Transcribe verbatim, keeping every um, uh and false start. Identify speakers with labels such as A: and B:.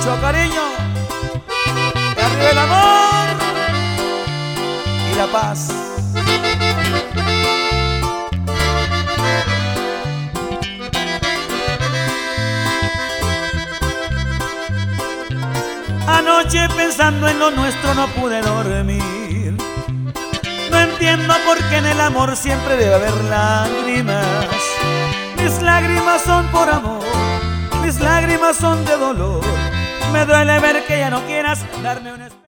A: mucho cariño. Que arriba el amor y la paz. Anoche pensando en lo nuestro no pude dormir. No entiendo por qué en el amor siempre debe haber lágrimas. Mis lágrimas son por amor, mis lágrimas son de dolor. Me duele ver que ya no quieras darme una